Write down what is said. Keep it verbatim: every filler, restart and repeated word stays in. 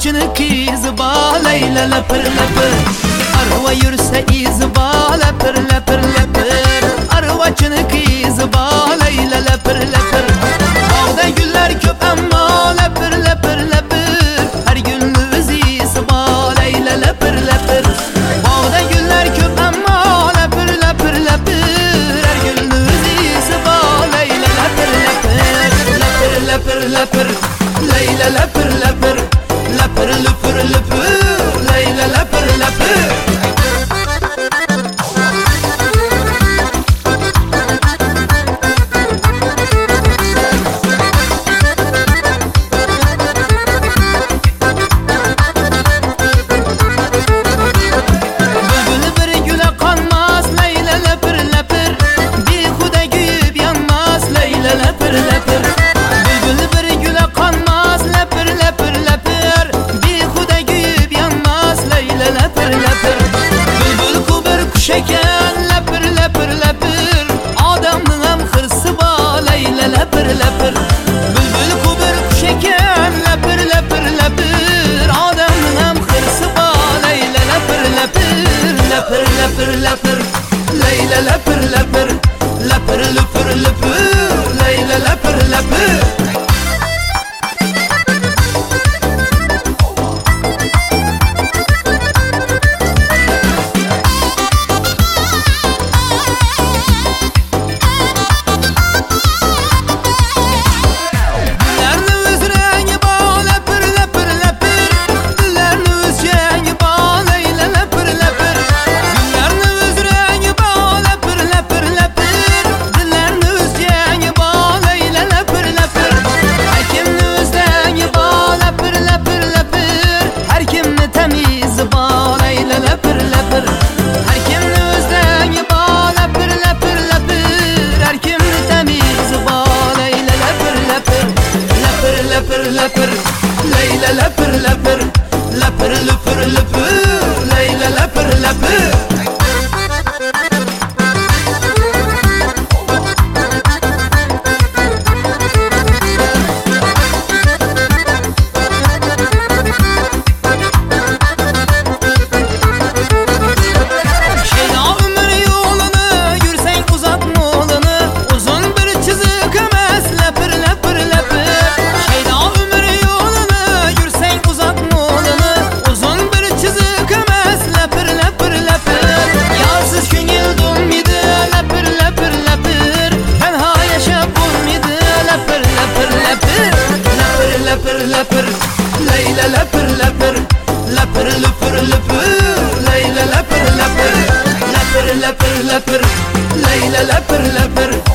Arvaçını kız ba Leyla lepır lepır. Arva yürse iz ba lepır lepır lepır. Arvaçını kız ba Leyla lepır lepır. Bağda güller köp amma lepır lepır lepır. Her gülümüz iz ba Leyla lepır lepır. Bağda güller köp amma lepır lepır lepır. Her gülümüz iz ba Leyla lepır lepır. Lepır lepır lepır. Leyla lepır lepır. Lepır lepır lepır. Leyla lepır lepır. Şeker lepır lepır lepır. Adamın hem hırsı ba Leyla lepır lepır. Bülbül kubur şeker lepır lepır lepır. Adamın hem hırsı ba Leyla lepır lepır. Lepır lepır lepır. Leyla lepır lepır. Lepır lepır lepır. Leyla lepır lepır. Lepır Leyla lepır lepır. Lepır lepır lepır. Leyla lepır lepır. Lepır Leyla lepır lepır. Lepır lepır lepır. Leyla lepır lepır. Lepır lepır lepır. Leyla lepır lepır.